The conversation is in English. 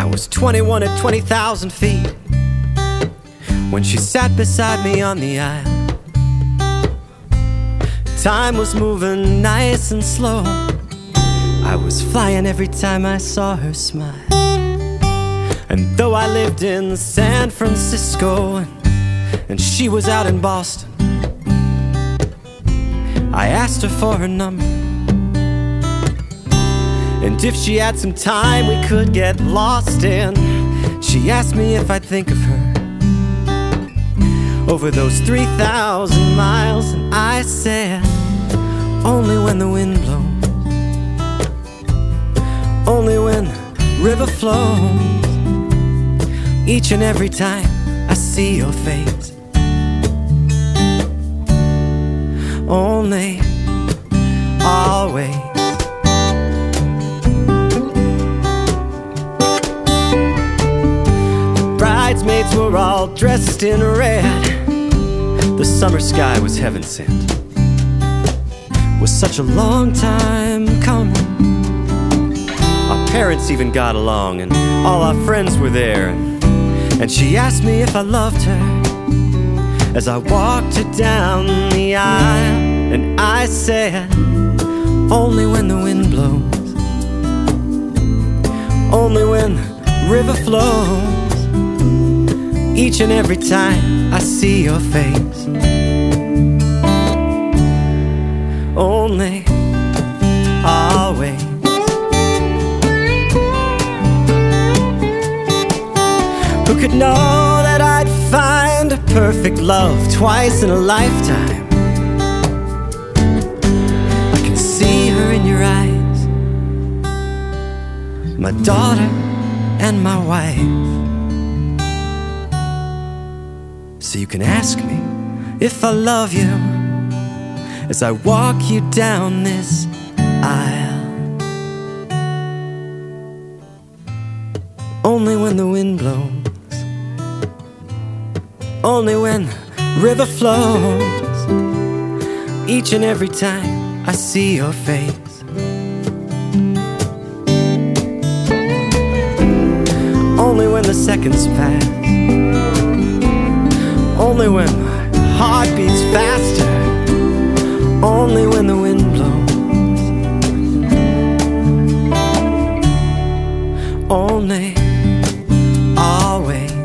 was 21 at 20,000 feet when she sat beside me on the aisle. Time was moving nice and slow. I was flying every time I saw her smile. And though I lived in San Francisco and she was out in Boston, I asked her for her number, and if she had some time we could get lost in. She asked me if I'd think of her over those 3,000 miles, and I said, only when the wind blows, only when the river flows, each and every time I see your face. Only, always. The bridesmaids were all dressed in red. The summer sky was heaven sent. It was such a long time coming. Our parents even got along, and all our friends were there. And she asked me if I loved her as I walked her down the aisle. And I said, only when the wind blows, only when the river flows, each and every time I see your face. Only, always. Who could know that I'd find a perfect love twice in a lifetime? I can see her in your eyes, my daughter and my wife. So you can ask me if I love you as I walk you down this aisle. Only when the wind blows, only when the river flows, each and every time I see your face. Only when the seconds pass, only when my heart beats faster, only when the wind blows, only, always.